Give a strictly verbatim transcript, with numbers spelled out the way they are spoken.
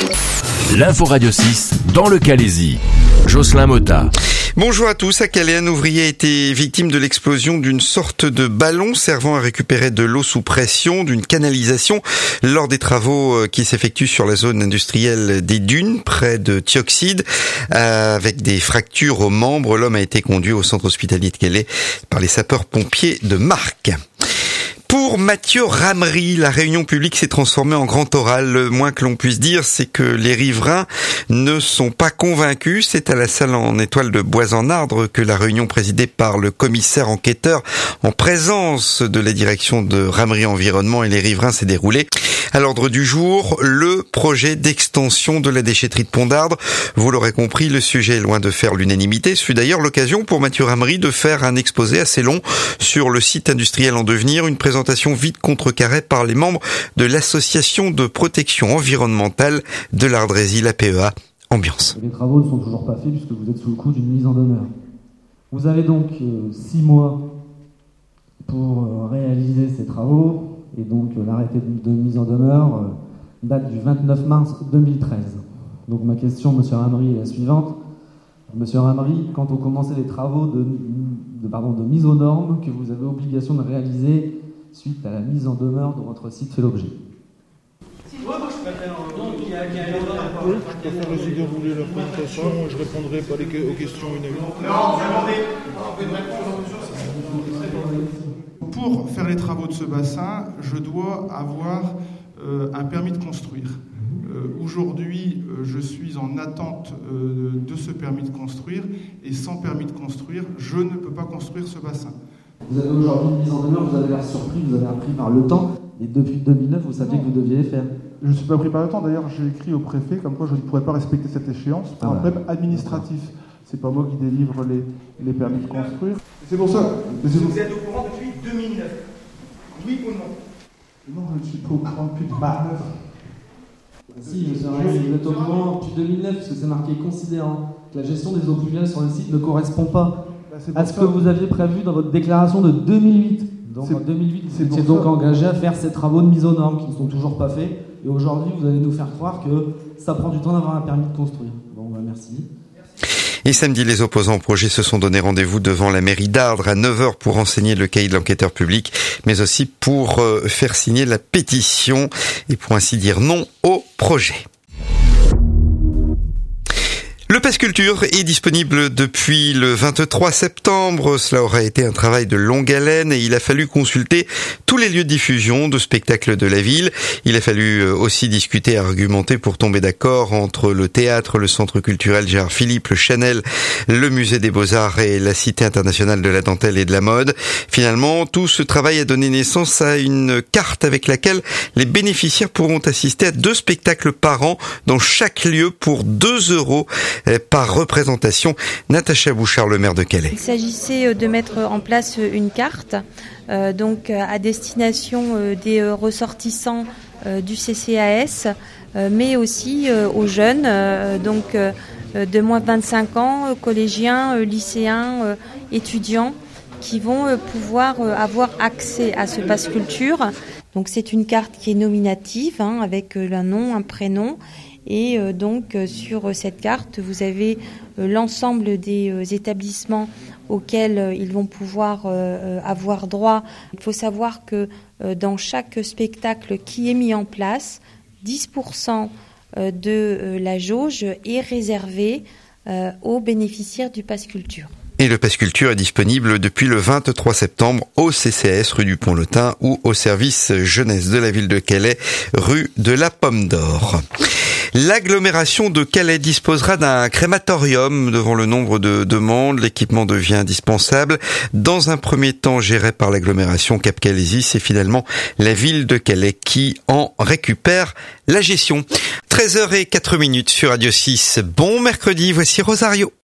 L'info Radio six dans le Calaisis. Jocelyn Motta. Bonjour à tous. À Calais, un ouvrier a été victime de l'explosion d'une sorte de ballon servant à récupérer de l'eau sous pression d'une canalisation lors des travaux qui s'effectuent sur la zone industrielle des Dunes, près de Thioxide. Avec des fractures aux membres, l'homme a été conduit au centre hospitalier de Calais par les sapeurs-pompiers de Marques. Pour Mathieu Ramery, la réunion publique s'est transformée en grand oral. Le moins que l'on puisse dire, c'est que les riverains ne sont pas convaincus. C'est à la salle en étoile de Bois-en-Ardre que la réunion présidée par le commissaire enquêteur en présence de la direction de Ramery Environnement et les riverains s'est déroulée. À l'ordre du jour, le projet d'extension de la déchetterie de Pont-d'Ardre. Vous l'aurez compris, le sujet est loin de faire l'unanimité. Ce fut d'ailleurs l'occasion pour Mathieu Ramery de faire un exposé assez long sur le site industriel en devenir, une présentation vite contrecarrée par les membres de l'association de protection environnementale de l'Ardrésie, la P E A. Ambiance. Les travaux ne sont toujours pas faits puisque vous êtes sous le coup d'une mise en demeure. Vous avez donc euh, six mois pour euh, réaliser ces travaux. Et donc euh, l'arrêté de, de mise en demeure euh, date du vingt-neuf mars deux mille treize. Donc ma question, monsieur Ramery, est la suivante. Monsieur Ramery, quand on commençait les travaux de, de, pardon, de mise aux normes que vous avez obligation de réaliser suite à la mise en demeure de votre site fait l'objet. Oui, je préfère laisser dérouler la présentation, je répondrai pas aux questions une à une. Non, pour faire les travaux de ce bassin, je dois avoir euh, un permis de construire. Euh, aujourd'hui, euh, je suis en attente euh, de ce permis de construire, et sans permis de construire, je ne peux pas construire ce bassin. Vous avez aujourd'hui une mise en demeure, vous avez l'air surpris, vous avez appris par le temps, et depuis deux mille neuf, vous saviez que vous deviez les faire. Je ne suis pas pris par le temps, d'ailleurs j'ai écrit au préfet comme quoi je ne pourrais pas respecter cette échéance pour ah un problème bah. administratif. C'est pas moi qui délivre les, les permis de construire. C'est pour ça. C'est vous êtes au courant depuis deux mille neuf. Oui ou non? Non, je ne suis pas au courant depuis deux mille neuf. Si, monsieur Ramery, vous êtes au courant depuis deux mille neuf, parce que c'est marqué considérant que la gestion des eaux pluviales sur le site ne correspond pas bah, à ce ça. que vous aviez prévu dans votre déclaration de deux mille huit. Donc c'est, en deux mille huit, vous étiez donc ça. engagé à faire ces travaux de mise aux normes qui ne sont toujours pas faits. Et aujourd'hui, vous allez nous faire croire que ça prend du temps d'avoir un permis de construire. Bon, bah merci. Et samedi, les opposants au projet se sont donné rendez-vous devant la mairie d'Ardre à neuf heures pour renseigner le cahier de l'enquêteur public, mais aussi pour faire signer la pétition et pour ainsi dire non au projet. Le Pass Culture est disponible depuis le vingt-trois septembre. Cela aura été un travail de longue haleine et il a fallu consulter tous les lieux de diffusion de spectacles de la ville. Il a fallu aussi discuter et argumenter pour tomber d'accord entre le théâtre, le centre culturel Gérard Philippe, le Chanel, le musée des Beaux-Arts et la Cité internationale de la dentelle et de la mode. Finalement, tout ce travail a donné naissance à une carte avec laquelle les bénéficiaires pourront assister à deux spectacles par an dans chaque lieu pour deux euros par représentation. Natacha Bouchard, le maire de Calais. Il s'agissait de mettre en place une carte euh, donc à destination euh, des ressortissants euh, du C C A S, euh, mais aussi euh, aux jeunes, euh, donc euh, de moins de vingt-cinq ans, euh, collégiens, euh, lycéens, euh, étudiants, qui vont euh, pouvoir euh, avoir accès à ce Pass Culture. Donc c'est une carte qui est nominative, hein, avec euh, un nom, un prénom. Et euh, donc euh, sur euh, cette carte, vous avez euh, l'ensemble des euh, établissements auxquels euh, ils vont pouvoir euh, avoir droit. Il faut savoir que euh, dans chaque spectacle qui est mis en place, dix pour cent euh, de euh, la jauge est réservée euh, aux bénéficiaires du Pass Culture. Et le Pass Culture est disponible depuis le vingt-trois septembre au C C A S rue du Pont-Lotin ou au service jeunesse de la ville de Calais, rue de la Pomme d'Or. L'agglomération de Calais disposera d'un crématorium devant le nombre de demandes. L'équipement devient indispensable. Dans un premier temps géré par l'agglomération Cap-Calaisis, c'est finalement la ville de Calais qui en récupère la gestion. treize heures zéro quatre sur Radio six. Bon mercredi, voici Rosario.